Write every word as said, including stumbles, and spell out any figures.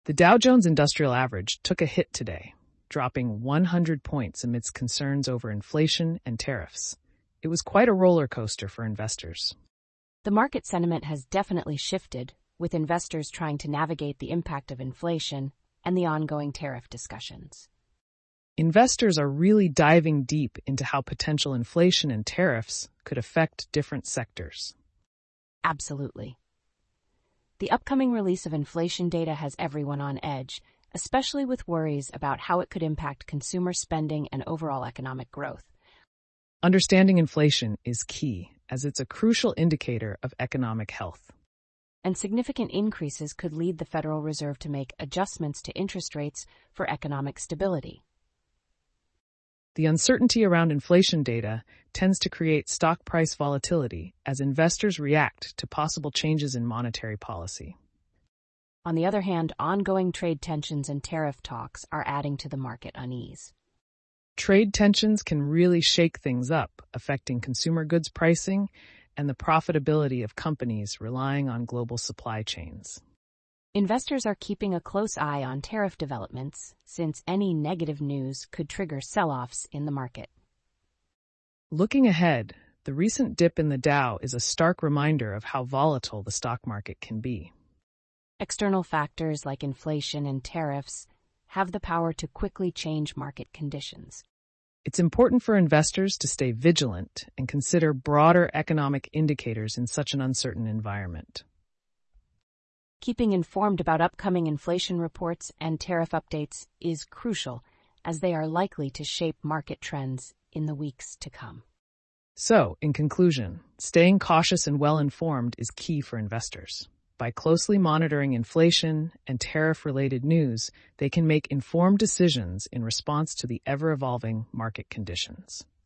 The Dow Jones Industrial Average took a hit today, dropping one hundred points amidst concerns over inflation and tariffs. It was quite a roller coaster for investors. The market sentiment has definitely shifted, with investors trying to navigate the impact of inflation and the ongoing tariff discussions. Investors are really diving deep into how potential inflation and tariffs could affect different sectors. Absolutely. The upcoming release of inflation data has everyone on edge, especially with worries about how it could impact consumer spending and overall economic growth. Understanding inflation is key, as it's a crucial indicator of economic health. And significant increases could lead the Federal Reserve to make adjustments to interest rates for economic stability. The uncertainty around inflation data tends to create stock price volatility as investors react to possible changes in monetary policy. On the other hand, ongoing trade tensions and tariff talks are adding to the market unease. Trade tensions can really shake things up, affecting consumer goods pricing and the profitability of companies relying on global supply chains. Investors are keeping a close eye on tariff developments, since any negative news could trigger sell-offs in the market. Looking ahead, the recent dip in the Dow is a stark reminder of how volatile the stock market can be. External factors like inflation and tariffs have the power to quickly change market conditions. It's important for investors to stay vigilant and consider broader economic indicators in such an uncertain environment. Keeping informed about upcoming inflation reports and tariff updates is crucial, as they are likely to shape market trends in the weeks to come. So, in conclusion, staying cautious and well-informed is key for investors. By closely monitoring inflation and tariff-related news, they can make informed decisions in response to the ever-evolving market conditions.